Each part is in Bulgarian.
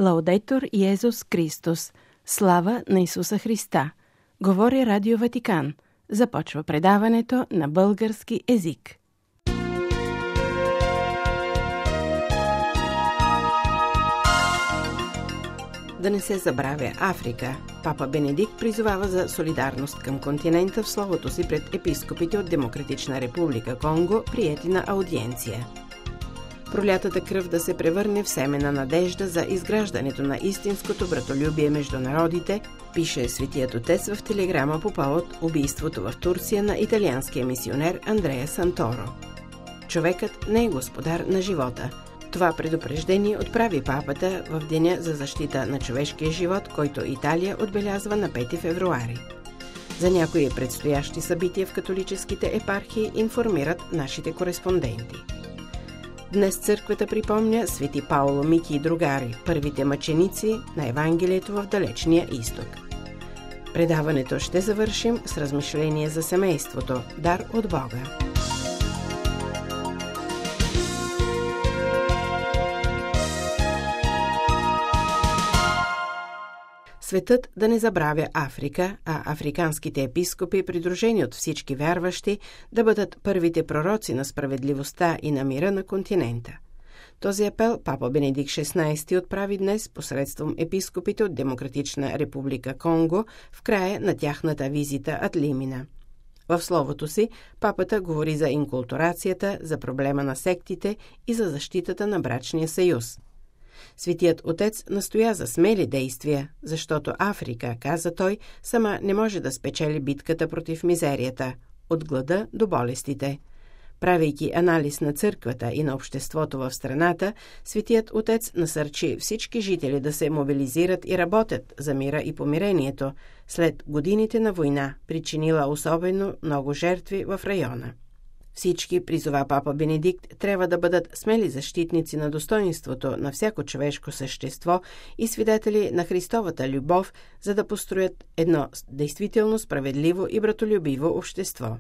Лаудетур Йезус Христос. Слава на Исуса Христа. Говори Радио Ватикан. Започва предаването на български език. Да не се забравя Африка. Папа Бенедикт призовава за солидарност към континента в словото си пред епископите от Демократична република Конго, приети на аудиенция. Пролятата кръв да се превърне в семе на надежда за изграждането на истинското братолюбие между народите, пише Светият Отец в телеграма по повод убийството в Турция на италианския мисионер Андреа Санторо. Човекът не е господар на живота. Това предупреждение отправи папата в Деня за защита на човешкия живот, който Италия отбелязва на 5 февруари. За някои предстоящи събития в католическите епархии информират нашите кореспонденти. Днес църквата припомня свети Пауло, Мики и другари, първите мъченици на Евангелието в далечния изток. Предаването ще завършим с размишление за семейството, дар от Бога. Светът да не забравя Африка, а африканските епископи, придружени от всички вярващи, да бъдат първите пророци на справедливостта и на мира на континента. Този апел папа Бенедикт XVI отправи днес посредством епископите от Демократична република Конго в края на тяхната визита ад Лимина. В словото си папата говори за инкултурацията, за проблема на сектите и за защитата на брачния съюз. Светият Отец настоя за смели действия, защото Африка, каза той, сама не може да спечели битката против мизерията, от глада до болестите. Правейки анализ на църквата и на обществото в страната, Светият Отец насърчи всички жители да се мобилизират и работят за мира и помирението, след годините на война, причинила особено много жертви в района. Всички, призова папа Бенедикт, трябва да бъдат смели защитници на достоинството на всяко човешко същество и свидетели на Христовата любов, за да построят едно действително справедливо и братолюбиво общество.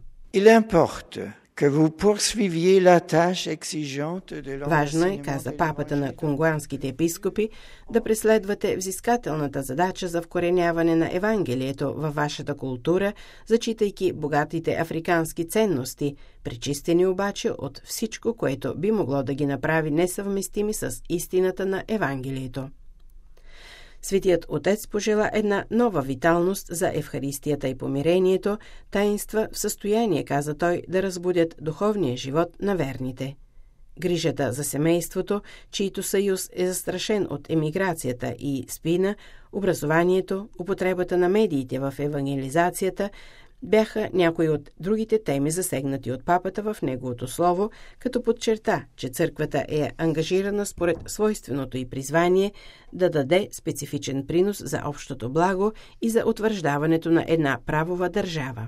Важно е, каза папата на конгуанските епископи, да преследвате взискателната задача за вкореняване на Евангелието във вашата култура, зачитайки богатите африкански ценности, пречистени обаче от всичко, което би могло да ги направи несъвместими с истината на Евангелието. Светият Отец пожела една нова виталност за Евхаристията и помирението, таинства в състояние, каза той, да разбудят духовния живот на верните. Грижата за семейството, чийто съюз е застрашен от емиграцията и спина, образованието, употребата на медиите в евангелизацията, бяха някои от другите теми засегнати от папата в неговото слово, като подчерта, че църквата е ангажирана според свойственото й призвание да даде специфичен принос за общото благо и за утвърждаването на една правова държава.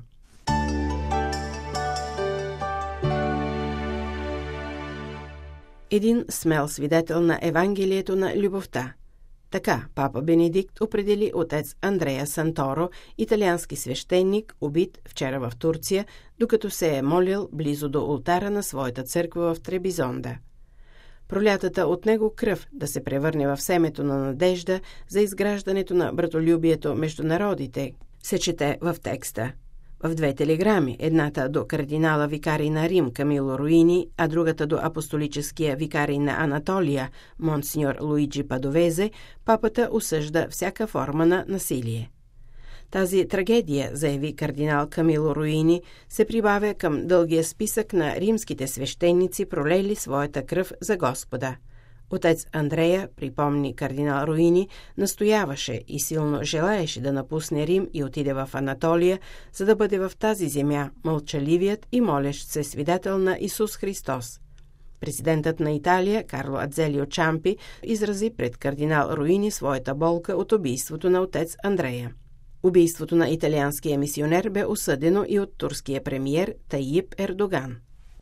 Един смел свидетел на Евангелието на любовта. Така папа Бенедикт определи отец Андреа Санторо, италиански свещеник, убит вчера в Турция, докато се е молил близо до олтара на своята църква в Требизонда. Пролятата от него кръв да се превърне в семето на надежда за изграждането на братолюбието между народите, се чете в текста. В 2 телеграми, едната до кардинала викарий на Рим Камило Руини, а другата до апостолическия викарий на Анатолия, монсеньор Луиджи Падовезе, папата осъжда всяка форма на насилие. Тази трагедия, заяви кардинал Камило Руини, се прибавя към дългия списък на римските свещеници, пролели своята кръв за Господа. Отец Андрея, припомни кардинал Руини, настояваше и силно желаеше да напусне Рим и отиде в Анатолия, за да бъде в тази земя мълчаливият и молещ се свидетел на Исус Христос. Президентът на Италия, Карло Адзелио Чампи, изрази пред кардинал Руини своята болка от убийството на отец Андрея. Убийството на италианския мисионер бе осъдено и от турския премиер Таип Ердоган.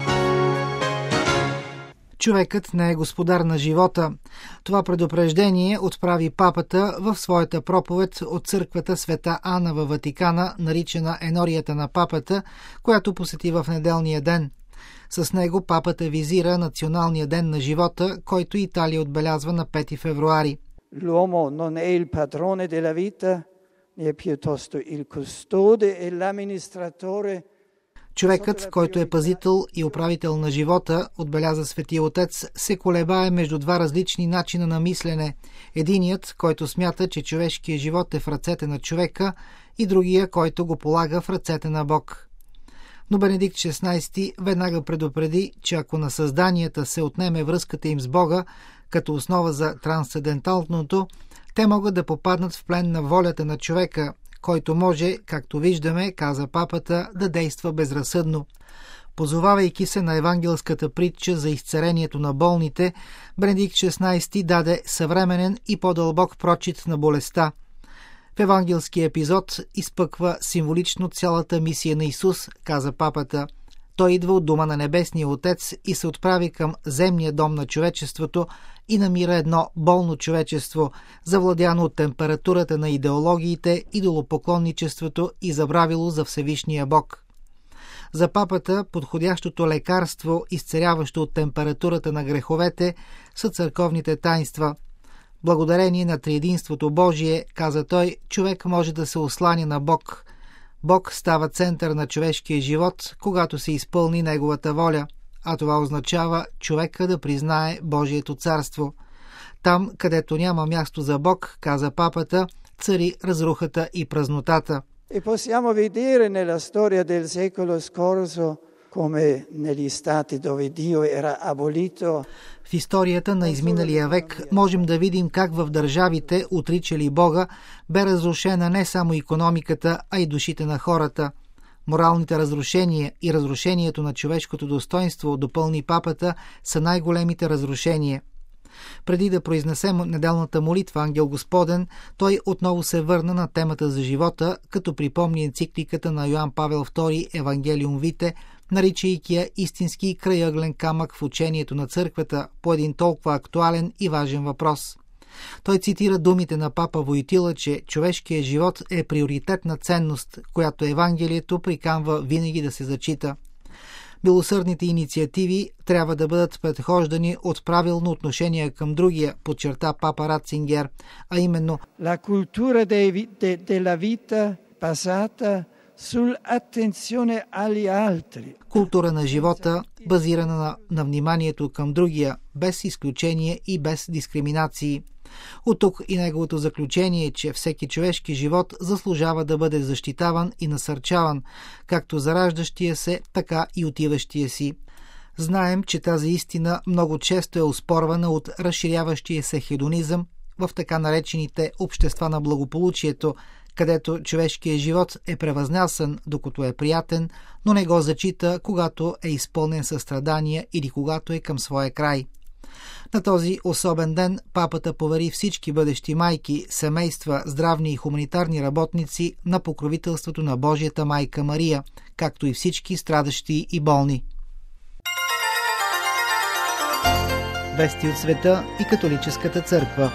Човекът не е господар на живота. Това предупреждение отправи папата в своята проповед от църквата Света Ана във Ватикана, наричана Енорията на папата, която посети в неделния ден. С него папата визира Националния ден на живота, който Италия отбелязва на 5 февруари. L'uomo non è il padrone della vita, è piuttosto il custode e l'amministratore. Човекът, който е пазител и управител на живота, отбеляза Светия Отец, се колебае между два различни начина на мислене. Единият, който смята, че човешкият живот е в ръцете на човека, и другия, който го полага в ръцете на Бог. Но Бенедикт XVI веднага предупреди, че ако на създанията се отнеме връзката им с Бога, като основа за трансценденталното, те могат да попаднат в плен на волята на човека, който може, както виждаме, каза папата, да действа безразсъдно. Позовавайки се на евангелската притча за изцелението на болните, Бенедикт XVI даде съвременен и по-дълбок прочит на болестта. В евангелския епизод изпъква символично цялата мисия на Исус, каза папата. Той идва от дома на Небесния Отец и се отправи към земния дом на човечеството и намира едно болно човечество, завладяно от температурата на идеологиите, идолопоклонничеството и забравило за Всевишния Бог. За папата подходящото лекарство, изцеляващо от температурата на греховете, са църковните таинства. Благодарение на триединството Божие, каза той, човек може да се осланя на Бог. Бог става център на човешкия живот, когато се изпълни неговата воля, а това означава човека да признае Божието царство. Там, където няма място за Бог, каза папата, цари разрухата и празнотата. E possiamo vedere nella storia del secolo scorso come negli stati dove Dio era abolito. В историята на изминалия век можем да видим как в държавите, отричали Бога, бе разрушена не само икономиката, а и душите на хората. Моралните разрушения и разрушението на човешкото достоинство, допълни папата, са най-големите разрушения. Преди да произнесем неделната молитва Ангел Господен, той отново се върна на темата за живота, като припомни енцикликата на Йоан Павел II Евангелиум Вите, наричайки я истински крайъглен камък в учението на църквата по един толкова актуален и важен въпрос. Той цитира думите на папа Войтила, че човешкият живот е приоритетна ценност, която Евангелието приканва винаги да се зачита. Милосърдните инициативи трябва да бъдат предхождани от правилно отношение към другия, подчерта папа Ратцингер, а именно La cultura della vita basata sull'attenzione agli altri. Култура на живота, базирана на вниманието към другия, без изключение и без дискриминации. От тук и неговото заключение, че всеки човешки живот заслужава да бъде защитаван и насърчаван, както зараждащия се, така и отиващия си. Знаем, че тази истина много често е оспорвана от разширяващия се хедонизъм в така наречените общества на благополучието, където човешкият живот е превъзнасен, докато е приятен, но не го зачита, когато е изпълнен със страдания или когато е към своя край. На този особен ден папата повери всички бъдещи майки, семейства, здравни и хуманитарни работници на покровителството на Божията майка Мария, както и всички страдащи и болни. Вести от света и католическата църква.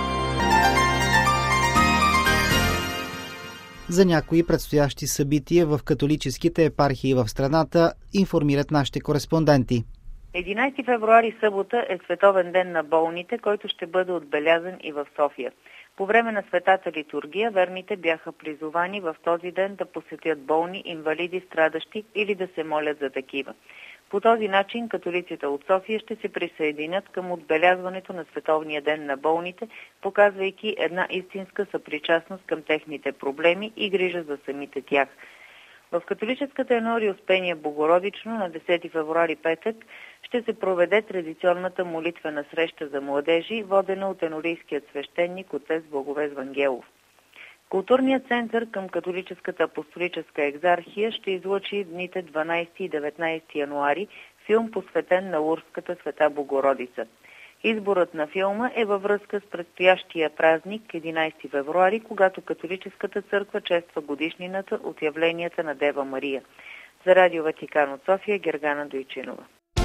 За някои предстоящи събития в католическите епархии в страната информират нашите кореспонденти. 11 февруари, събота, е Световен ден на болните, който ще бъде отбелязан и в София. По време на светата литургия верните бяха призовани в този ден да посетят болни, инвалиди, страдащи или да се молят за такива. По този начин католиците от София ще се присъединят към отбелязването на Световния ден на болните, показвайки една истинска съпричастност към техните проблеми и грижа за самите тях. В католическата енория Успение Богородично на 10 февруари петък ще се проведе традиционната молитвена среща за младежи, водена от енорийският свещеник отец Благовест Вангелов. Културният център към католическата апостолическа екзархия ще излъчи дните 12 и 19 януари филм, посветен на Лурската Света Богородица. Изборът на филма е във връзка с предстоящия празник 11 февруари, когато католическата църква чества годишнината от явленията на Дева Мария. За Радио Ватикан от София, Гергана Дойчинова.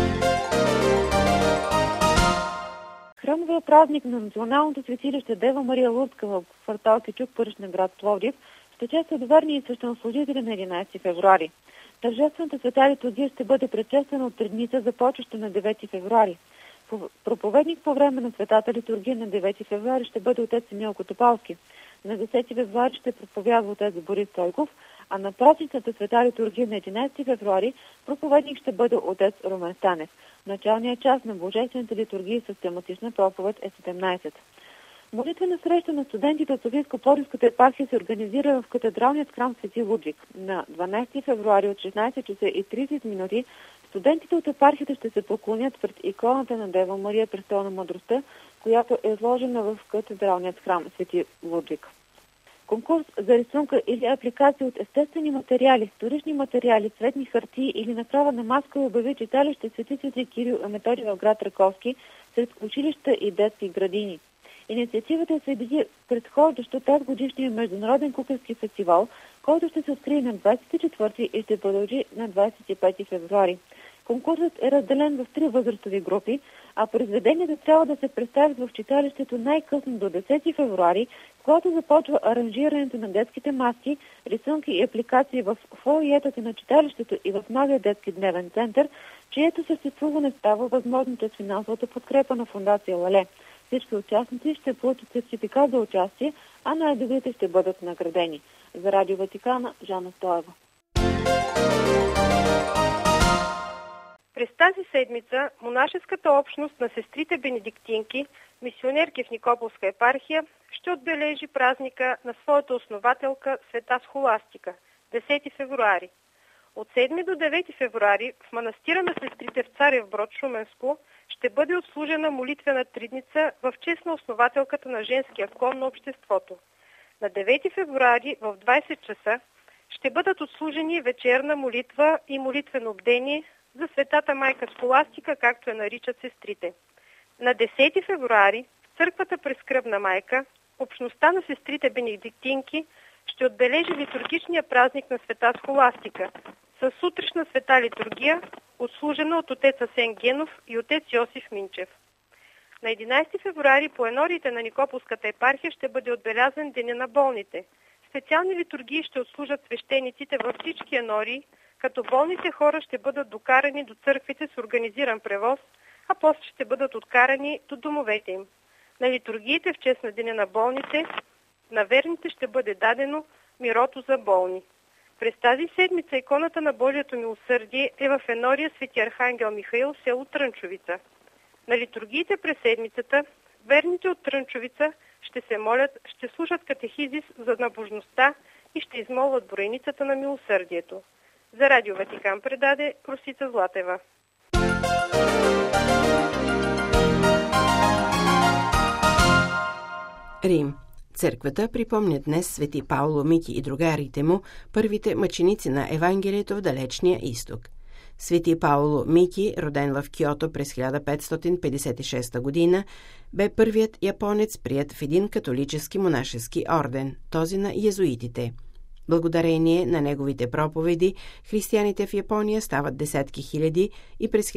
Храмовия празник на Националното светилище Дева Мария Лурска в квартал Кючук, Пършна, град Пловдив, ще честват верни и свещенослужители на 11 февруари. Тържествената света литургия ще бъде предшествана от тредница, започваща на 9 февруари. Проповедник по време на Светата литургия на 9 февруари ще бъде отец Емил Котопалски. На 10 февруари ще проповядва отец Борис Стойков, а на празничната Света литургия на 11 февруари проповедник ще бъде отец Румен Станев. Началният час на Божествената литургия с тематична проповед е 17. Молитвена среща на студентите от Софийско-Пловдивската епархия се организира в катедралният храм Свети Лудвиг. На 12 февруари от 16 часа и 30 минути студентите от епархията ще се поклонят пред иконата на Дева Мария, престол на мъдростта, която е изложена в катедралният храм Свети Лудвиг. Конкурс за рисунка или апликация от естествени материали, вторични материали, цветни хартии или направа на маска обяви читалище Свети Кирил и Методий в град Раковски сред училища и детски градини. Инициативата следи предхождащо тази годишния международен кукърски фестивал, който ще се открие на 24 и ще продължи на 25 февруари. Конкурсът е разделен в 3 възрастови групи, а произведенията трябва да се представят в читалището най-късно до 10 февруари, когато започва аранжирането на детските маски, рисунки и апликации в фоайетата на читалището и в новия детски дневен център, чието съществуване става възможно чрез финансовата подкрепа на фондация Лале. Всички участници ще получат сертификат за участие, а най-добрите ще бъдат наградени. За Радио Ватикана, Жана Стоева. През тази седмица монашеската общност на сестрите бенедиктинки, мисионерки в Никополска епархия, ще отбележи празника на своята основателка Света Схоластика, 10 февруари. От 7 до 9 февруари в манастира на сестрите в Царев Брод, Шуменско, ще бъде отслужена молитвена тридница в чест на основателката на женския клон на обществото. На 9 февруари в 20 часа ще бъдат отслужени вечерна молитва и молитвено бдение за Светата майка Схоластика, както я наричат сестрите. На 10 февруари в църквата Прескръбна майка, общността на сестрите бенедиктинки ще отбележи литургичния празник на Света Схоластика със сутрешна света литургия, отслужена от отец Асен Генов и отец Йосиф Минчев. На 11 февруари по енориите на Никополската епархия ще бъде отбелязан Деня на болните. Специални литургии ще отслужат свещениците във всички енории, като болните хора ще бъдат докарани до църквите с организиран превоз, а после ще бъдат откарани до домовете им. На литургиите в чест на Деня на болните, на верните ще бъде дадено мирото за болни. През тази седмица иконата на Божието милосърдие е в енория Свети Архангел Михаил, село Трънчовица. На литургиите през седмицата верните от Трънчовица ще се молят, ще слушат катехизис за набожността и ще измолват броеницата на милосърдието. За Радио Ватикан предаде Росица Златева. Рим. Църквата припомня днес свети Пауло Мики и другарите му, първите мъченици на Евангелието в далечния изток. Свети Пауло Мики, роден в Киото през 1556 година, бе първият японец, приет в един католически монашески орден, този на езуитите. Благодарение на неговите проповеди, християните в Япония стават десетки хиляди и през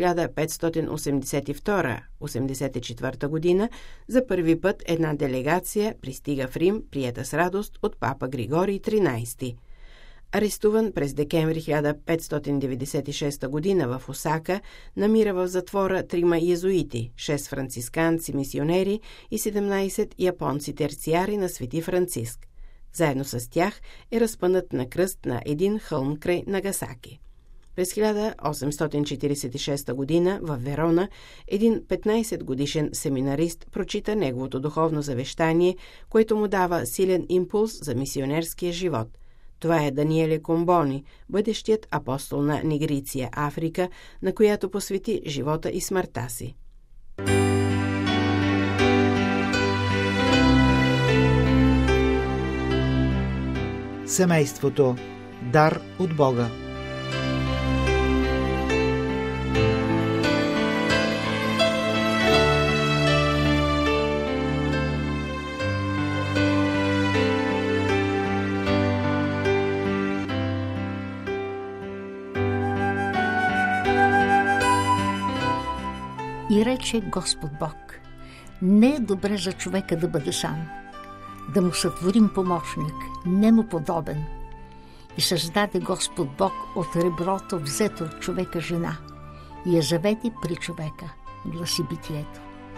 1582-84 година за първи път една делегация пристига в Рим, приета с радост от папа Григорий XIII. Арестуван през декември 1596 година в Осака, намира в затвора 3 езуити, 6 францисканци мисионери и 17 японци терциари на Свети Франциск. Заедно с тях е разпънат на кръст на един хълм край Нагасаки. През 1846 година в Верона един 15-годишен семинарист прочита неговото духовно завещание, което му дава силен импулс за мисионерския живот. Това е Даниеле Комбони, бъдещият апостол на Нигриция, Африка, на която посвети живота и смъртта си. Семейството. Дар от Бога. И рече Господ Бог: не е добре за човека да бъде сам, да му сътворим помощник, не му подобен. И създаде Господ Бог от реброто, взето от човека жена, и я заведе при човека. гласи Битието.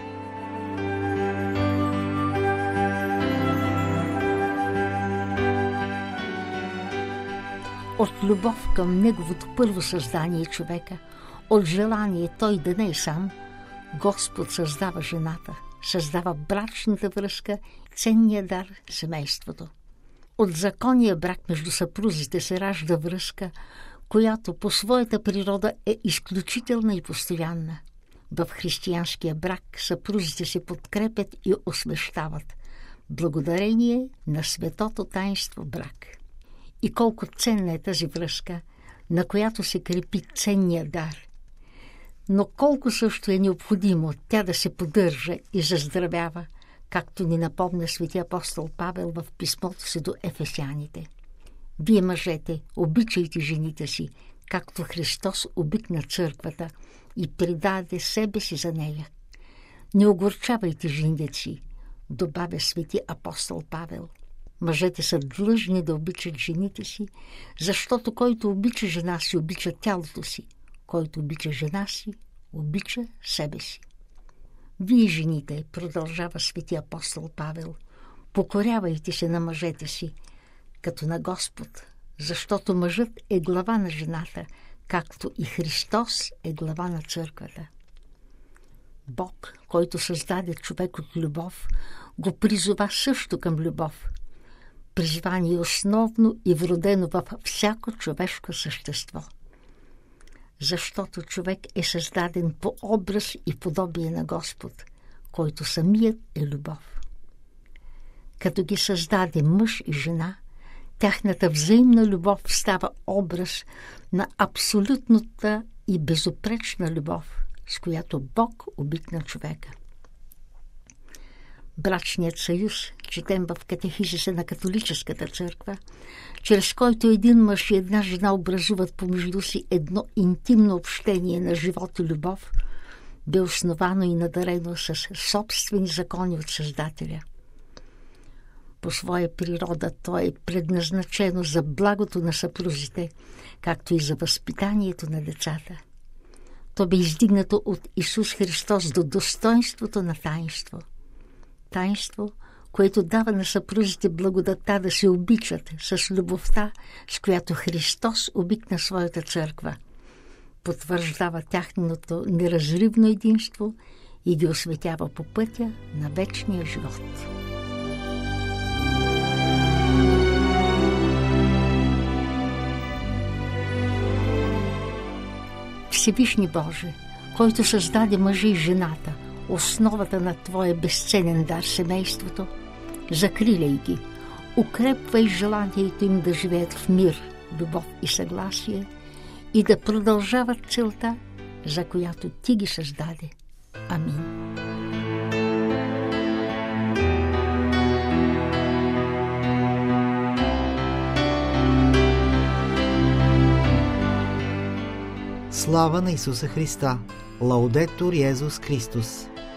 От любов към неговото първо създание човека, от желание той да не е сам, Господ създава жената, създава брачната връзка, ценния дар – семейството. От законния брак между съпрузите се ражда връзка, която по своята природа е изключителна и постоянна. В християнския брак съпрузите се подкрепят и освещават, благодарение на светото таинство брак. И колко ценна е тази връзка, на която се крепи ценния дар. Но колко също е необходимо тя да се поддържа и заздравява, както ни напомня свети апостол Павел в писмото си до ефесяните. Вие, мъжете, обичайте жените си, както Христос обикна църквата и предаде себе си за нея. Не огорчавайте жените си, добавя свети апостол Павел. Мъжете са длъжни да обичат жените си, защото който обича жена си, обича тялото си. Който обича жена си, обича себе си. Вие, жените, продължава свети апостол Павел, покорявайте се на мъжете си, като на Господ, защото мъжът е глава на жената, както и Христос е глава на църквата. Бог, който създаде човек от любов, го призова също към любов. Призвание основно и вродено във всяко човешко същество. Защото човек е създаден по образ и подобие на Господ, който самият е любов. Като ги създаде мъж и жена, тяхната взаимна любов става образ на абсолютната и безупречна любов, с която Бог обикна човека. Брачният съюз, четем в катехизиса на католическата църква, чрез който един мъж и една жена образуват помежду си едно интимно общение на живот и любов, бе основано и надарено с собствени закони от Създателя. По своя природа то е предназначено за благото на съпрузите, както и за възпитанието на децата. То бе издигнато от Исус Христос до достоинството на таинство. Таинство, което дава на съпрузите благодатта да се обичат с любовта, с която Христос обикна своята църква, потвърждава тяхното неразривно единство и ги осветява по пътя на вечния живот. Всевишни Боже, който създаде мъжа и жената, основата на Твоя безценен дар семейството, закриляй ги, укрепвай желанието им да живеят в мир, любов и съгласие и да продължават целта, за която Ти ги създаде. Амин. Слава на Исуса Христа! Лаудетур Йезус Христос!